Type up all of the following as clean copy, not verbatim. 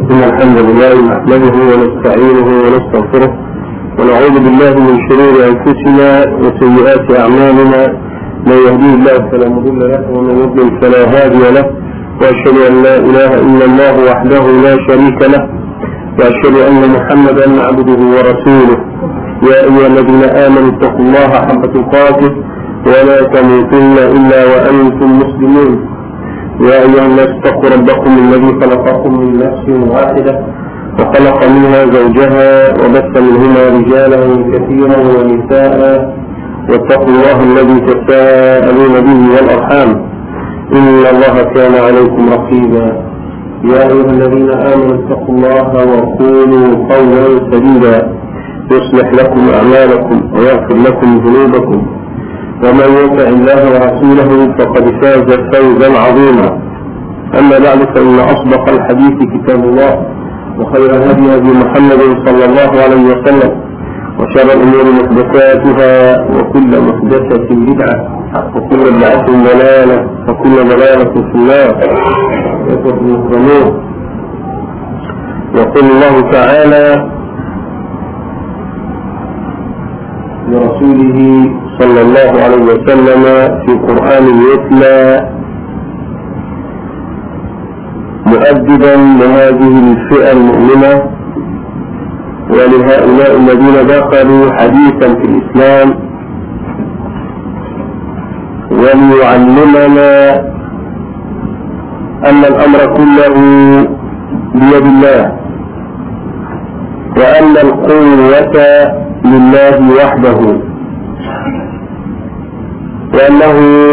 إن الحمد لله نحمده ونستعينه ونستغفره ونعوذ بالله من شرور أنفسنا وسيئات أعمالنا. من يهديه الله فلا مضل له ومن يضلل فلا هادي له، وأشهد أن لا إله إلا الله وحده لا شريك له، وأشهد أن محمدا عبده ورسوله. يا أيها الذين آمنوا اتقوا الله حق تقاته ولا تموتن إلا وأنتم مسلمون. يا أيها الناس اتقوا ربكم الذي خلقكم من نفس واحدة وخلق منها زوجها وبث منهما رجالا كثيرا ونساء، واتقوا الله الذي تساءلون به والأرحام إن الله كان عليكم رقيبا. يا أيها الذين آمنوا اتقوا الله وقولوا قولا سديدا يصلح لكم أعمالكم ويغفر لكم ذنوبكم، ومن يطع الله ورسوله فقد فاز فوزا عظيما. أما بعد، فإن أصدق الحديث كتاب الله، وخير الهدي هدي محمد صلى الله عليه وسلم، وشر الأمور محدثاتها، وكل محدثة بدعة، وكل بدعة ضلالة، وكل ضلالة في النار. يقول الله تعالى لرسوله صلى الله عليه وسلم في قرآن يتلى مؤدبا لهذه الفئة المؤمنة ولهؤلاء الذين دخلوا حديثا في الإسلام، وليعلمنا أن الأمر كله بيد الله، وأن القوة لله وحده، وأنه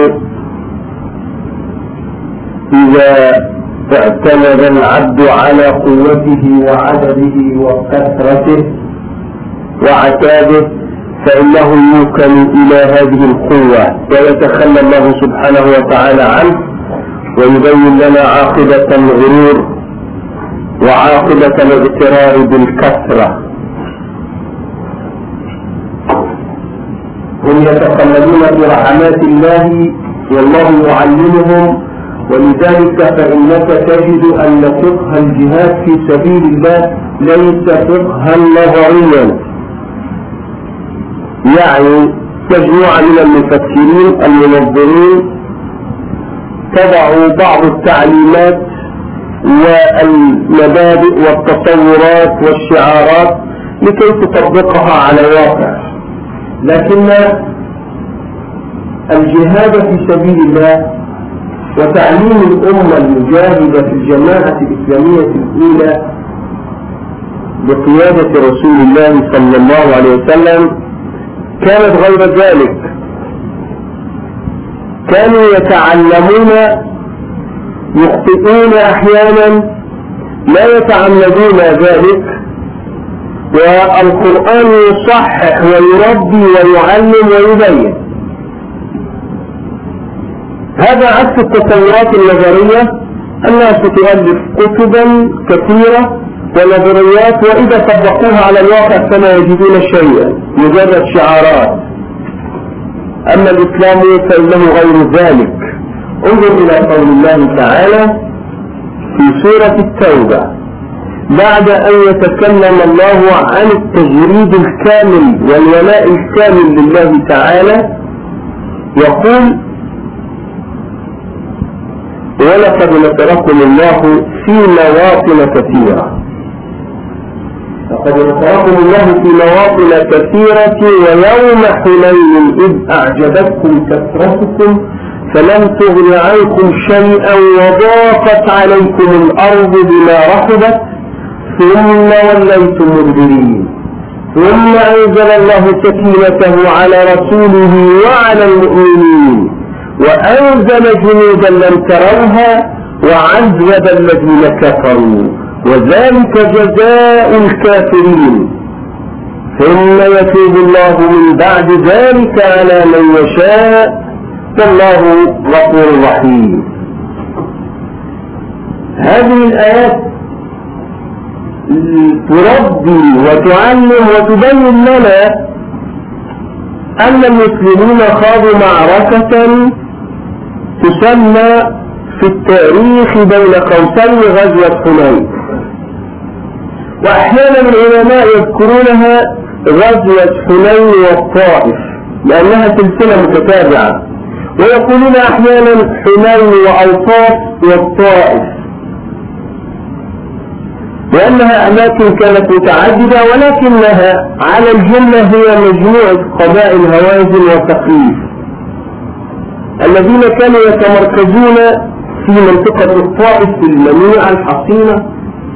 إذا اعتمد العبد على قوته وعدده وكثرته وعتاده فإنه يوكل إلى هذه القوة ويتخلى الله سبحانه وتعالى عنه، ويبين لنا عاقبة الغرور وعاقبة الاغترار بالكثرة. هم يتخللون برحمات الله والله يعلمهم، ولذلك فإنك تجد أن فقه الجهاد في سبيل الله ليس فقها نظريا. يعني مجموعة من المفكرين المنظرين تضع بعض التعليمات والمبادئ والتصورات والشعارات لكي تطبقها على الواقع، لكن الجهاد في سبيل الله وتعليم الأمة المجاهدة في الجماعة الإسلامية الأولى بقيادة رسول الله صلى الله عليه وسلم كانت غير ذلك. كانوا يتعلمون يخطئون أحيانا لا يتعمدون ذلك، والقرآن يصحح ويربي ويعلم ويبين. هذا عكس التصورات النظرية، الناس تؤلف كتبا كثيرة ونظريات، وإذا طبقوها على الواقع فلا يجدون شيئا، مجرد شعارات. أما الإسلام فإنه غير ذلك. انظر إلى قول الله تعالى في سورة التوبة بعد أن يتكلم الله عن التجريد الكامل والولاء الكامل لله تعالى، يقول: ولقد نصركم الله في مواطن كثيرة. لقد نصركم الله في مواطن كثيرة ويوم حنين إذ أعجبتكم كثرتكم فلم تغن عنكم شيئا وضاقت عليكم الأرض بما رحبت ثم وليتم مدبرين، ثم أنزل الله سكينته على رسوله وعلى المؤمنين وأنزل جنودا لم تروها وعذب الذين كفروا وذلك جزاء الكافرين، ثم يتوب الله من بعد ذلك على من يشاء والله غفور رحيم. هذه الآيات تربي وتعلم وتبين لنا أن المسلمين خاضوا معركة تسمى في التاريخ بين قوسين غزوة حنين. وأحيانا العلماء يذكرونها غزوة حنين والطائف لأنها سلسلة متتابعة، ويقولون أحيانا حنين وأوطاس والطائف لأنها أماكن كانت متعددة، ولكنها على الجملة هي مجموعة قبائل هوازن وثقيف الذين كانوا يتمركزون في منطقة الطائف في المنيعة الحصينة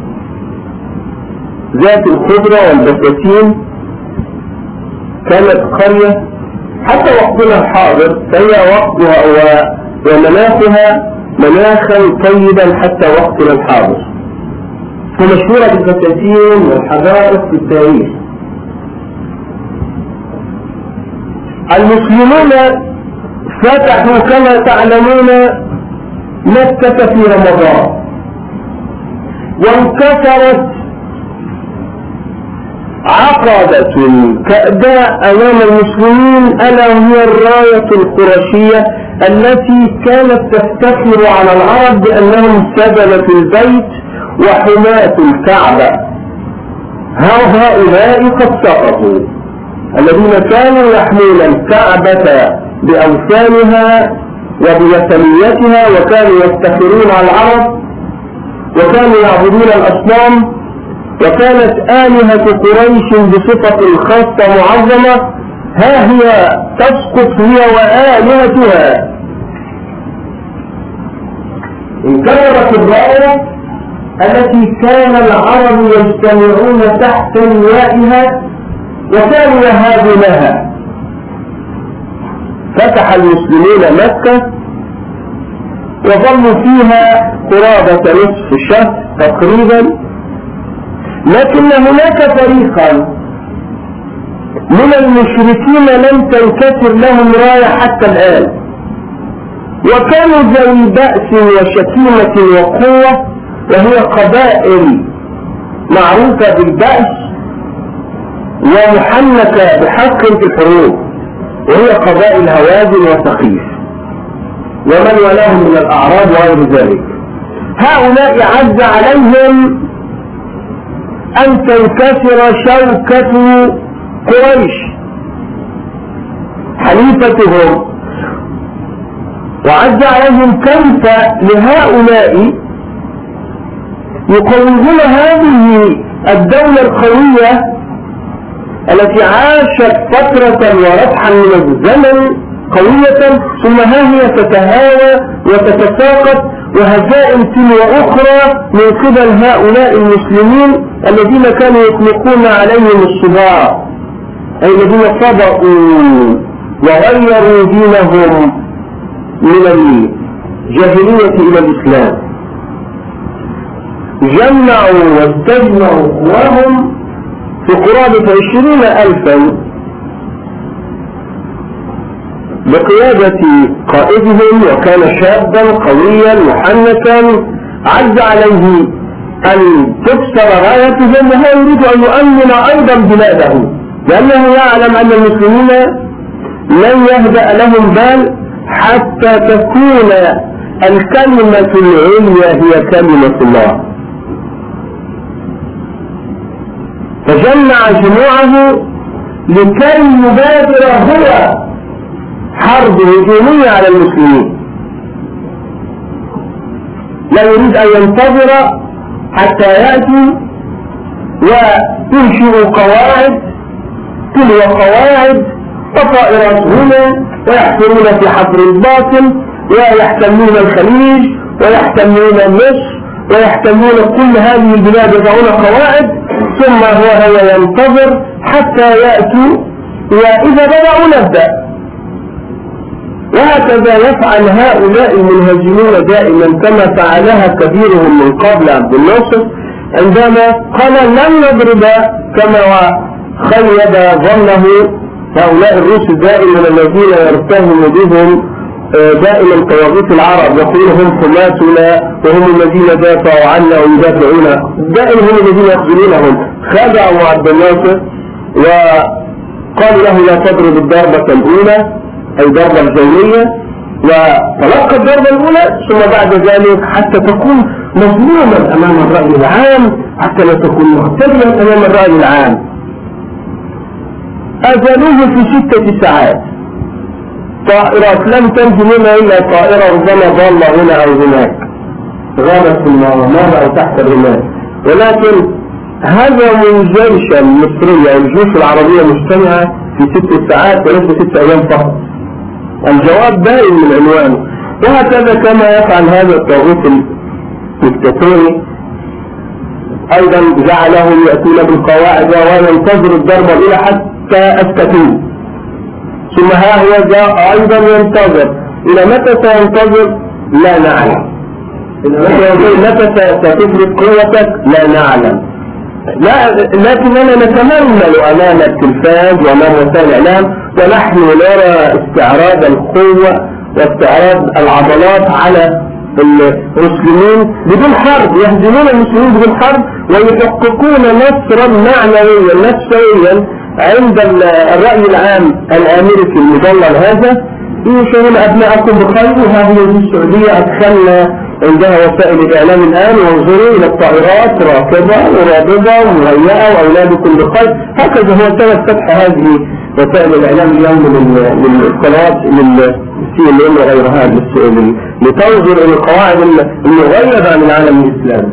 ذات الخضرة والبساتين. كانت قرية حتى وقتنا الحاضر فهي وقتها ومناخها مناخا طيبا حتى وقتنا الحاضر، ومشهورة بالبساتين والحدائق في التاريخ. المسلمون فتحوا كما تعلمون مكة في رمضان، وانكسرت عقبة كأداء أمام المسلمين ألا وهي الراية القرشية التي كانت تفتخر على العرب بأنهم سبلة البيت وحماة الكعبة. هؤلاء قد سقطوا، الذين كانوا يحمون الكعبة بأوثانها وبوثنيتها، وكانوا يفتخرون على العرب، وكانوا يعبدون الأصنام، وكانت آلهة قريش بصفة خاصة معظمة، ها هي تسقط هي وآلهتها. انكسرت الراية التي كان العرب يجتمعون تحت لوائها وكانوا يهابونها. فتح المسلمون مكة وظلوا فيها قرابة نصف شهر تقريبا، لكن هناك فريقا من المشركين لم تنكسر لهم راية حتى الآن، وكانوا ذوي بأس وشكيمة وقوة، وهي قبائل معروفة بالبأس ومحنكة بحق في الحروب، وهي قبائل هوازن وثقيف ومن ولاهم من الأعراب وغير ذلك. هؤلاء عز عليهم أن تنكسر شوكة قريش حليفتهم، وعز عليهم كيف لهؤلاء يقومون هذه الدولة القوية التي عاشت فترة وربحا من الزمن قوية، ثم ها هي تتهاوى وتتساقط وهزائم تلو أخرى من قبل هؤلاء المسلمين الذين كانوا يطلقون عليهم الصباع، أي الذين صبأوا وغيروا دينهم من الجاهلية إلى الإسلام. جمعوا واستجمعوا قواهم في قرابة 20,000 بقيادة قائدهم، وكان شابا قويا محنكا عز عليه أن تكسر رايتهم، وهو يريد أن يؤمن أيضا بلاده، لأنه يعلم أن المسلمين لن يهدأ لهم بال حتى تكون الكلمة العليا هي كلمة الله. فجمع جموعه لكي يبادر هو حرب هجومية على المسلمين، لا يريد أن ينتظر حتى يأتي وينشئ قواعد تلو قواعد وطائرات هنا، ويحفرون في حفر الباطل، ويحتلون الخليج ويحتلون مصر ويحتلون كل هذه البلاد، يضعون قواعد، ثم هو ينتظر حتى يأتوا، وإذا بدأوا نبدأ. وهكذا يفعل هؤلاء المنهزمون دائما كما فعلها كبيرهم من قبل عبد الناصر، عندما قال لن نضرب كما خيب ظنه هؤلاء الروس دائما الذين يرتهم بهم دائما طواغيت العرب، يقولون هم حماتنا وهم الذين دافعوا عنا ويدافعون، دائما هم الذين يخذلونهم. خدعوا عبد الناصر وقالوا له لا تضرب الضربة الأولى أي ضربة الجوية، وتلقى الضربة الأولى، ثم بعد ذلك حتى تكون مظلوما أمام الرأي العام، حتى لا تكون مختبئا أمام الرأي العام، أزالوه في 6 ساعات. طائرات لم تنجو منها إلا طائرة ربما ضالة هنا أو هناك، غابت في النار أو تحت الرمال. ولكن هزموا الجيش المصري أو الجيوش العربية مجتمعة في 6 ساعات وليس 6 أيام فقط. الجواب باين من عنوانه. وهكذا كما يفعل هذا الطاغوت الدكتاتوري أيضا جعلهم يأتون بالقواعد وينتظر الضربة الأولى حتى أسكتوه، ثم ها هو جاء أيضا ينتظر. إلى متى سينتظر؟ لا نعلم. متى ستفرق قوتك؟ لا نعلم. لكننا نتململ أمام التلفاز وأمام وسائل الإعلام ونحن نرى استعراض القوة واستعراض العضلات على المسلمين بدون حرب، يهزمون المسلمين بدون حرب ويحققون نصرا معنويا نفسيا عند الرأي العام الأمريكي المضلل هذا. يشعرون أبناءكم بخير، وهذه السعودية أدخلنا عندها وسائل الإعلام الآن، وانظروا إلى الطائرات راكبة ورابضة ومهيئة وأولادكم بخير. هكذا هو سبب فتح هذه وسائل الإعلام اليوم للقنوات CNN وغيرها لتنظر إلى القواعد المغيبة عن العالم الإسلامي.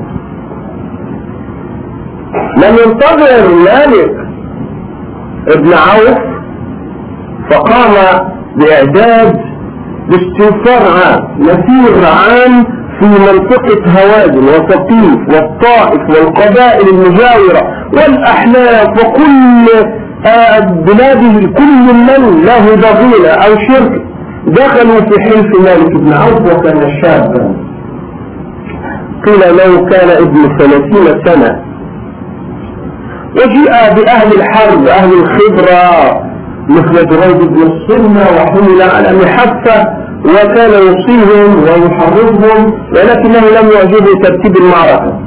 لم ينتظر مالك ابن عوف فقام بإعداد باستنفار عام، مسير عام في منطقة هوازن وسقيف والطائف والقبائل المجاورة والأحلاف وكل بلاده، كل من له ضغينة أو شرك دخلوا في حلف مالك بن عوف. وكان شابا، قيل له كان ابن 30 سنة، وجيء بأهل الحرب أهل الخبرة مثل دريد بن الصنة وحمل على محفة وكان يصيهم ويحرضهم، ولكنه لم يعجبه ترتيب المعركة.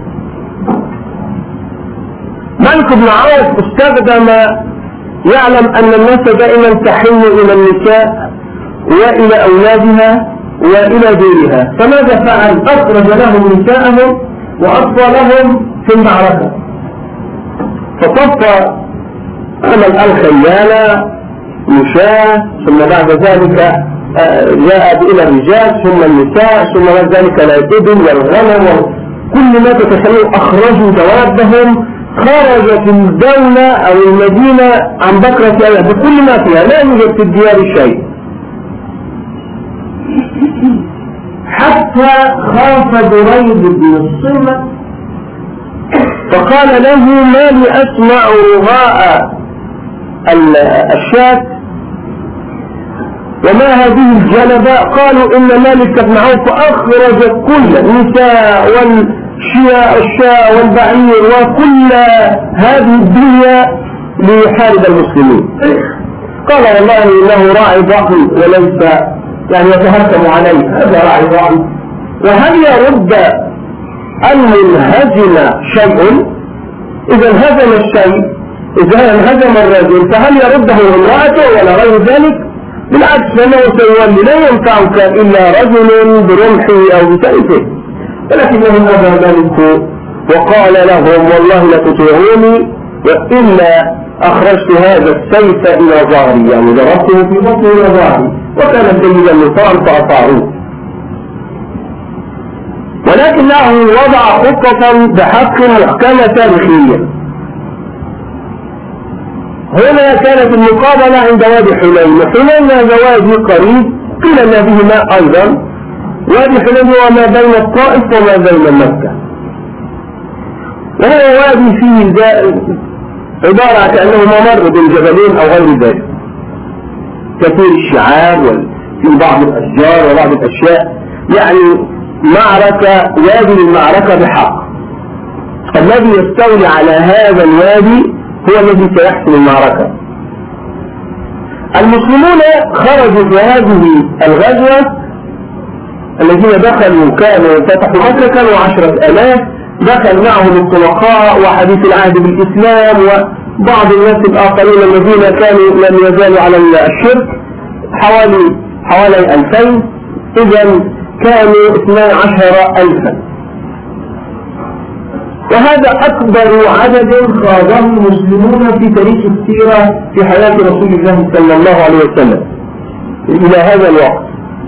مالك بن عوف استخدم، يعلم أن الناس دائما تحن إلى النساء وإلى أولادها وإلى دينها، فماذا فعل؟ أخرج لهم نساءهم وأطفالهم في المعركة، فصف عمل الخيانة مشاة، ثم بعد ذلك جاء إلى الرجال ثم النساء، ثم بعد ذلك الإبل والغنم وكل ما تتخيل. أخرجوا دوابهم، خرجت الدولة أو المدينة عن بكرة أيها بكل ما فيها، لا يوجد في الديار شيء، حتى خاف دريد بن الصنة فقال له ما لي أسمع رغاء الشاة وما هذه الجلبة؟ قالوا إن مالك بن عوف أخرج كل النساء والشاة والبعير وكل هذه الدنيا ليحارب المسلمين. قال والله إنه راعي ضخم وليس يعني يتهكم عليه، هذا راعي ضخم. وهل يرد المنهزم شيء؟ إذا انهزم الشيء، إذا انهزم الرجل فهل يرده امرأته ولا غير ذلك؟ بالعكس، فانه سيولي لا ينفعك الا رجل برمحه او بسيفه. ولكنه ابى مالك وقال لهم والله لتطيعوني والا اخرجت هذا السيف الى ظهري، يعني ضربته في بطنه الى ظهري، وكان سيدا للطعن فاطاعوه. ولكنه وضع خطة بحق محكمة تاريخية. هنا كانت المقابلة عند وادي حنين، وحنين هذا وادي قريب قيل ان فيه ماء ايضا. وادي حنين هو ما بين الطائف وما بين مكة، وهو وادي فيه عبارة كأنه ممر بين جبلين او غير ذلك، كثير الشعاب وفي بعض الاشجار وبعض الاشياء، يعني معركة، وادي للمعركة بحق. الذي يستولي على هذا الوادي هو الذي سيحسم المعركة. المسلمون خرجوا في هذه الغزوة، الذين دخلوا كانوا فتحوا مكة كانوا 10,000، دخل معهم الطلقاء وحديث العهد بالإسلام وبعض الناس الآخرين الذين كانوا لم يزالوا على الشرك، حوالي 2000 إذا كانوا 12,000، وهذا أكبر عدد خاضه المسلمون في تاريخ السيرة في حياة رسول الله صلى الله عليه وسلم إلى هذا الوقت.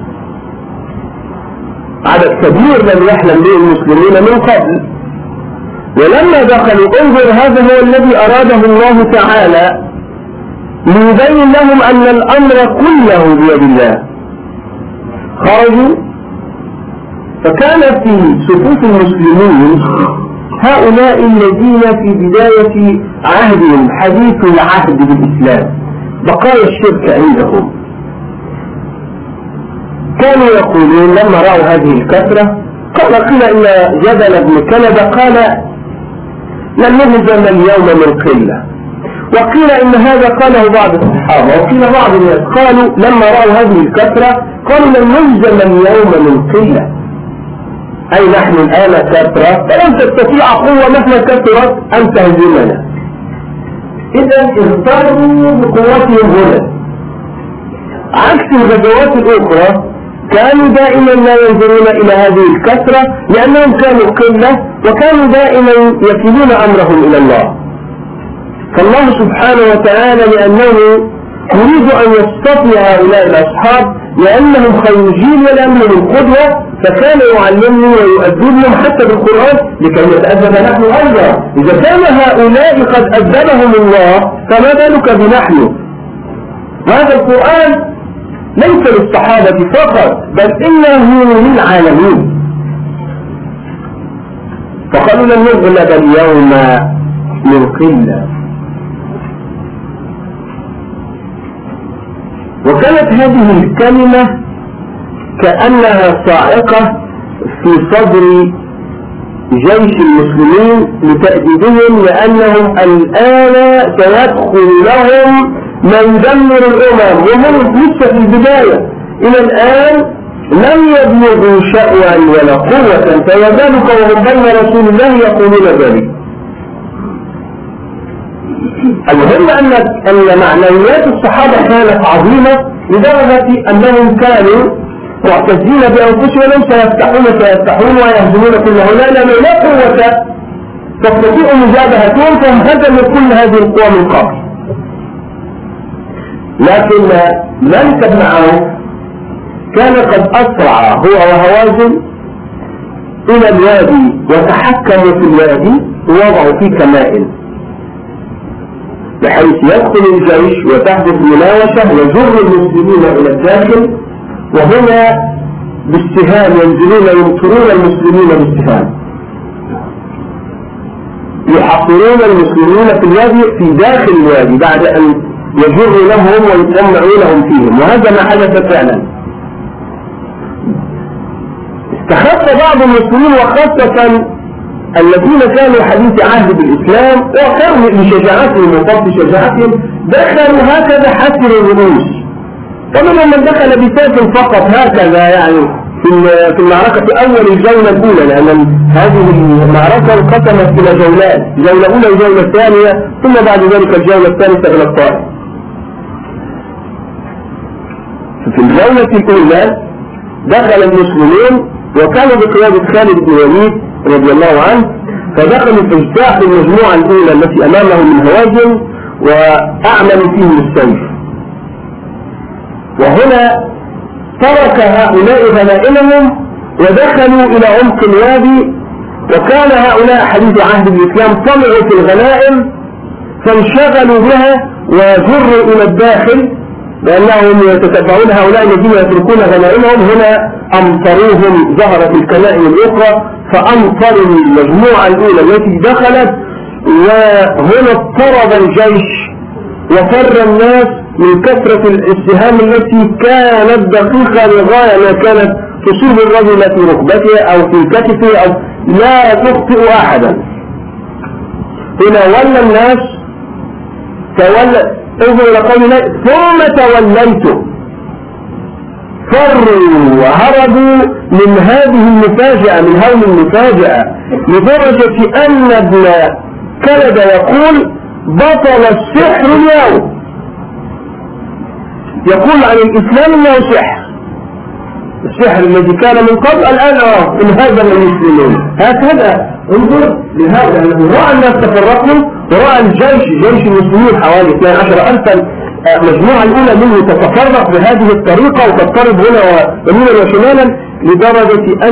عدد كبير لم يحلم به المسلمين من قبل. ولما دخلوا انظر، هذا هو الذي أراده الله تعالى ليبين لهم أن الأمر كله بيد الله. خرجوا فكان في صفوف المسلمين هؤلاء الذين في بداية عهدهم حديث العهد بالإسلام، بقايا الشرك عندهم. كانوا يقولون لما رأوا هذه الكثرة، قيل إن جبل بن كلبة قال لن نهزم اليوم من قلة، وقيل إن هذا قاله بعض الصحابة، وقيل بعض الناس قالوا لما رأوا هذه الكثرة قالوا لن نهزم اليوم من قلة، أي نحن الآن كثرة فلن تستطيع قوة مهما كثرت أن تهزمنا. إذا اغتروا بقوتهم هنا، عكس الغزوات الأخرى كانوا دائما لا ينظرون إلى هذه الكثرة لأنهم كانوا قلة، وكانوا دائما يكلون أمرهم إلى الله. فالله سبحانه وتعالى لأنه يريد أن يصطفي هؤلاء الأصحاب لأنهم خير جيل ولأنهم قدوة، فكان يعلمهم ويؤدبهم حتى بالقرآن لكي نتأدب نحن أيضا. إذا كان هؤلاء قد أدبهم الله فما بالك بنحن؟ وهذا القرآن ليس للصحابة فقط بل إنه للعالمين. فقالوا لن نغلب اليوم من قلة. وكانت هذه الكلمة كأنها صاعقة في صدر جيش المسلمين لتأديبهم، لأنهم الآن سيدخل لهم من يدمر الأمم، وهم لسه في البداية. إلى الآن لم يبلغوا شأوا ولا قوة، فما بالك وهم بين رسول الله يقولون ذلك. المهم أن معنويات الصحابة كانت عظيمة لدرجة أنهم كانوا معتزين بأنفسهم سيفتحون ويهزمون كل هؤلاء لأنه لا قوة تستطيع مجابهتهم، فهم هزموا كل هذه القوى من قبل. لكن مالك بن عوف كان قد أسرع هو وهوازن إلى الوادي وتحكموا في الوادي ووضعوا فيه كمائن بحيث يدخل الجيش وتحدث مناوشة وجر المسلمين إلى الداخل، وهنا بالسهام ينزلون ينصرون المسلمين بالسهام، يحصرون المسلمين في الوادي في داخل الوادي بعد أن يجر لهم ويطمعونهم فيهم. وهذا ما حدث فعلا. استخف بعض المسلمين وخاصة الذين كانوا حديث عهد بالإسلام وكانوا لشجاعتهم وفضل شجاعتهم دخلوا هكذا حسر الرؤوس. ومنهم من دخل بسيف فقط هكذا، يعني في المعركة أول الجولة الأولى، لأن هذه المعركة انقسمت إلى جولات، جولة أولى وجولة ثانية، ثم بعد ذلك الجولة الثالثة إلى الطائف. في الجولة الأولى دخل المسلمين وكانوا بقيادة خالد بن وليد رضي الله عنه، فدخلوا في اجتاح المجموعة الأولى التي أمامهم من هوازن وأعملوا فيهم السيف. وهنا ترك هؤلاء غنائمهم ودخلوا إلى عمق الوادي، وكان هؤلاء حديث عهد الإسلام طمعوا في الغنائم فانشغلوا بها وجروا إلى الداخل لأنهم يتتبعون هؤلاء الذين يتركون غنائمهم. هنا أمطروهم، ظهرت الكنائم الأخرى فأمطروا المجموعة الأولى التي دخلت، وهنا اضطرب الجيش وفر الناس من كثرة السهام التي كانت دقيقة لغاية ما كانت تصيب الرجل في ركبته أو في كتفه أو لا تخطئ أحدا. هنا ولى الناس انظر إلى قول الله ثم توليتم، فروا وهربوا من هذه المفاجأة، من هول المفاجأة، لدرجة أن ابن كلب يقول بطل السحر اليوم، يقول عن الإسلام أنه سحر. السحر الذي كان من قبل الآن انهزم المسلمون. هكذا انظر لهذا أنه رأى الناس تفرقوا ورأى جيش المسلمين حوالي 12,000 مجموعة الأولى منه تتفرق بهذه الطريقة وتضطرب هنا ويمينا وشمالا، لدرجة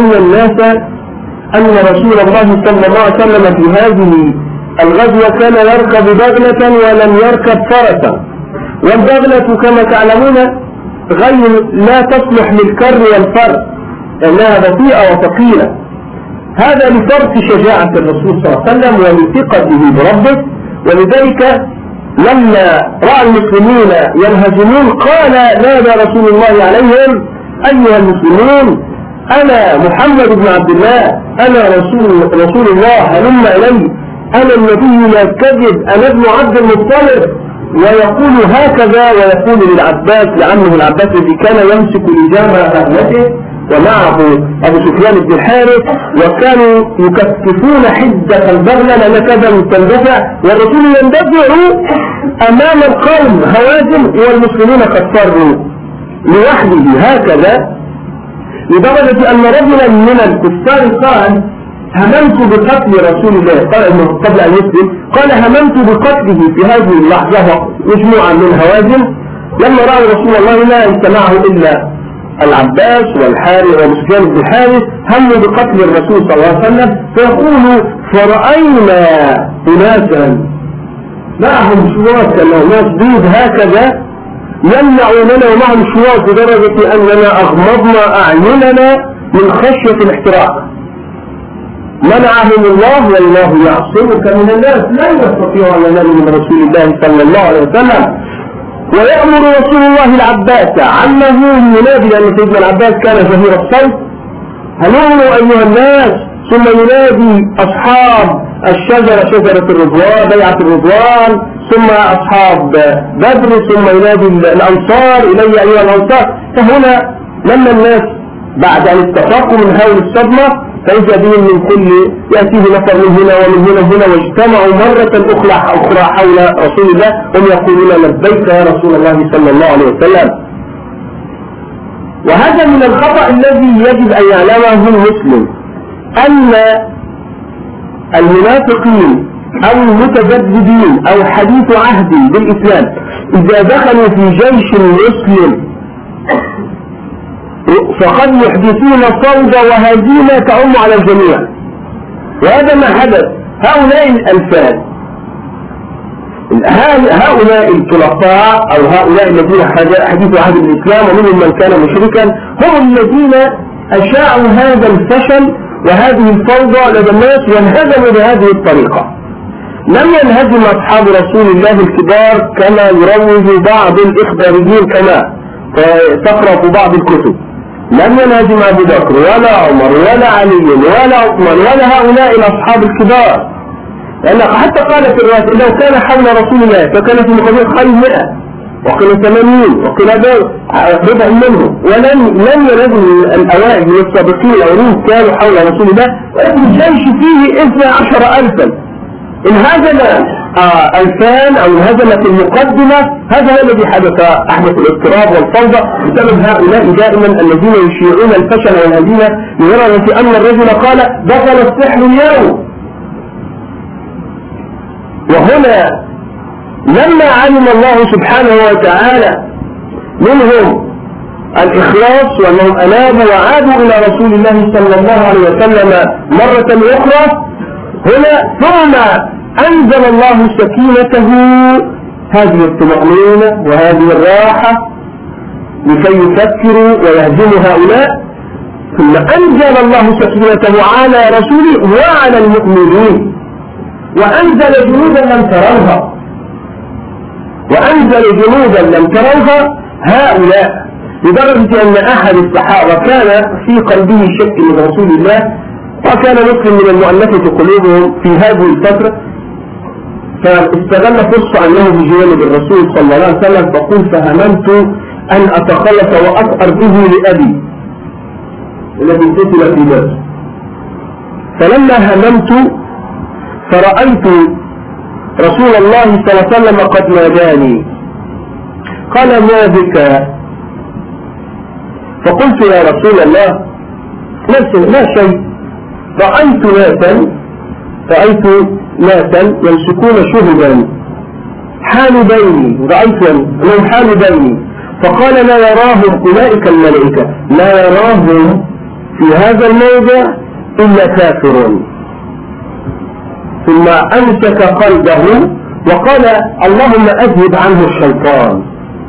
أن رسول الله صلى الله عليه وسلم في هذه الغزوة كان يركب بغلة ولم يركب فرسا، والبغلة كما تعلمون غير لا تصلح للكر والفر لأنها بطيئة وثقيلة. هذا لفرط شجاعة الرسول صلى الله عليه وسلم ولثقته بربه، ولذلك لما رأى المسلمين ينهزمون قال نادى رسول الله عليهم: أيها المسلمون، أنا محمد بن عبد الله، أنا رسول الله، هلم إلي، أنا النبي لا كذب، أنا ابن عبد المطلب. ويقول هكذا ويقول للعباس لعمه العباس الذي كان يمسك لجام أهلته ومعه أبو سفيان بن الحارث، وكانوا يكثفون حدة البغلة لأن كذا تندفع والرسول يندفع أمام القوم هوازن والمسلمين قد فروا لوحده هكذا، لدرجة أن رجلا من الكفار قال: هممت بقتل رسول الله، قال انه قبل ان يسلم قال: هممت بقتله في هذه اللحظة مجموعة من هوازن. لما رأى رسول الله لا يستمعه إلا العباس والحارث ومسكين بن الحارث هموا بقتل الرسول صلى الله عليه وسلم، فيقول: فرأينا أناسا معهم شواظ كالناس بيض هكذا يمنعوننا ومعهم شواظ، لدرجة أننا أغمضنا أعيننا من خشية الاحتراق. منعهم الله والله يعصمك من الناس، لا يستطيع أن ينال من رسول الله صلى الله عليه وسلم. ويأمر رسول الله العباس عمه ينادي، لأن سيدنا العباس كان جهير الصوت: هلموا أيها الناس. ثم ينادي أصحاب الشجرة، شجرة الرضوان، بيعة الرضوان، ثم أصحاب بدر، ثم ينادي الأنصار: إلي أيها الأنصار. فهنا لما الناس بعد أن استفاقوا من هول الصدمة فإذا بهم من كل يأتيه نفر من هنا ومن هنا واجتمعوا مرة أخرى حول رسول الله وهم يقولون: لبيك يا رسول الله صلى الله عليه وسلم. وهذا من الخطأ الذي يجب أن يعلمه المسلم، أن المنافقين أو المتجددين أو حديث عهد بالإسلام إذا دخلوا في جيش مسلم فقد يحدثون فوضى وهزيمة تعم على الجميع، وهذا ما حدث. هؤلاء الألفان، هؤلاء الخلفاء أو هؤلاء الذين حديث عهد الإسلام ومنهم من كان مشركا هم الذين أشاعوا هذا الفشل وهذه الفوضى لدى الناس وانهزموا بهذه الطريقة. لم ينهزم أصحاب رسول الله الكبار كما يروج بعض الإخباريين كما تقرأ في بعض الكتب. لم ينهزم أبو بكر ولا عمر ولا علي ولا عثمان ولا هؤلاء الأصحاب الكبار، لأن حتى قال في الرواية: لو كان حول رسول الله فكان في المقابل خير 100 وقيل 80 وقيل بضع منهم، ولم ينهزم الأوائل من السابقين الأولين كانوا حول رسول الله، ولكن الجيش فيه 12,000 انهزم 2000 أو انهزمت المقدمة. هذا هو الذي أحدث الاضطراب والفوضى بسبب هؤلاء دائما الذين يشيعون الفشل والهزيمة، لدرجة أن الرجل قال: بطل السحر اليوم. وهنا لما علم الله سبحانه وتعالى منهم الإخلاص وأنهم أنابوا وعادوا إلى رسول الله صلى الله عليه وسلم مرة أخرى، هنا ثم أنزل الله سكينته، هذه الطمأنينة وهذه الراحة لكي يفكروا ويهزموا هؤلاء. ثم أنزل الله سكينته على رسوله وعلى المؤمنين، وأنزل جنودا لم تروها، وأنزل جنودا لم تروها هؤلاء، لدرجة أن أحد الصحابة كان في قلبه شك من رسول الله، وكان مسلم من المؤلفة قلوبهم في هذه الفترة، فاستغل فرصة أنه بجانب الرسول صلى الله عليه وسلم، فقل: فهممت أن أتخلص وأسأر به لأبي الذي قتل في بدر. فلما هممت فرأيت رسول الله صلى الله عليه وسلم قد ناداني، قال: ما بك؟ فقلت يا رسول الله لا شيء، رأيت ناسا يمسكون شهدا حال بيني، رأيت أنهم حال بيني، فقال لا يراهم أولئك الملائكة، لا يراهم في هذا الموضع إلا كافر. ثم أمسك قلبه وقال اللهم أذهب عنه الشيطان،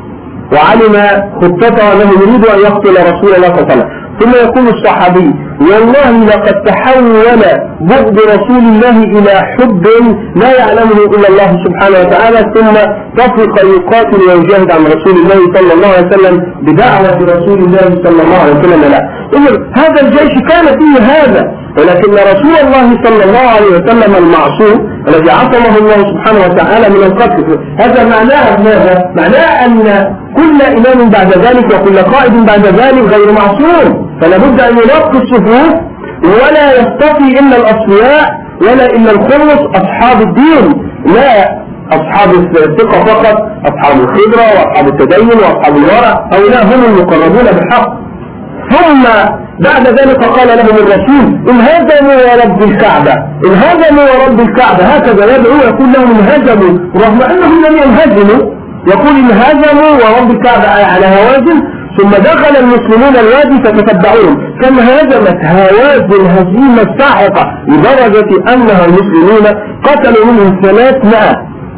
وعلم خطته أنه يريد أن يقتل رسول الله صلى الله عليه وسلم. ثم يقول الصحابي والله لقد تحول بغض رسول الله إلى حب لا يعلمه إلا الله سبحانه وتعالى، ثم طفق يقاتل ويجاهد عن رسول الله صلى الله عليه وسلم بدعوة رسول الله صلى الله عليه وسلم. لا هذا الجيش كان فيه هذا، ولكن رسول الله صلى الله عليه وسلم المعصوم الذي عصمه الله سبحانه وتعالى من القتل، هذا معناه ماذا؟ معناه أن كل إمام بعد ذلك وكل قائد بعد ذلك غير معصوم، فلا بد أن ينقي الصفوف، ولا يصطفي إلا الأصفياء ولا إلا الخلص أصحاب الدين، لا أصحاب الثقة فقط، أصحاب الخبرة وأصحاب التدين وأصحاب الورع، هؤلاء هم المقربون بالحق. ثم بعد ذلك قال لهم الرسول انهزموا ورب الكعبة، انهزموا ورب الكعبة، هكذا يدعو يقول لهم انهزموا رغم أنهم لم ينهزموا، يقول انهزموا ورب الكعبة على هوازن. ثم دخل المسلمون الوادي فتتبعوهم، كما هزمت هوازن هزيمة ساحقة لدرجة أنها المسلمون قتلوا منهم 300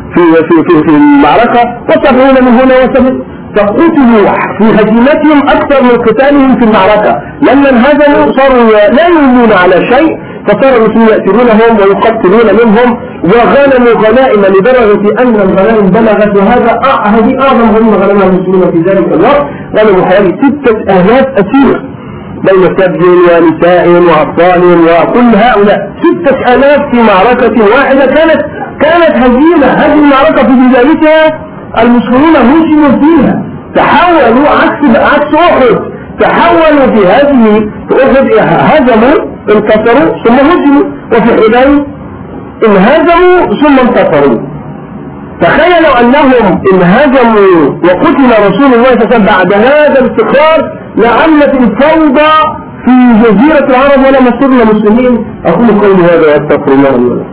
في المعركة، و70 من هنا و70، فقتلوا في هزيمتهم أكثر من قتالهم في المعركة. لما انهزموا صاروا لا يؤمنون على شيء، فصار المسلمون يأتونهم ويقتلون منهم، وغنموا غنائم لدرجة أن الغنائم بلغت، هذه أعظم غنيمة غنمها المسلمون في ذلك الوقت، غنموا حوالي 6000 أسير بين سبي ونساء وأطفال وكل هؤلاء، 6000 في معركة واحدة كانت هزيمة. هذه المعركة في بدايتها المسلمون هزموا فيها، تحولوا عكس أحد، تحولوا في هذه أحد هزموا انتصروا ثم هزموا، وفي حنين انهزموا ثم انتصروا. تخيلوا أنهم انهزموا وقتل رسول الله صلى الله عليه وسلم بعد هذا الافتخار لعلت الفوضى في جزيرة العرب ولا مصرنا مسلمين. أقول قولي هذا وأستغفر الله لي ولكم.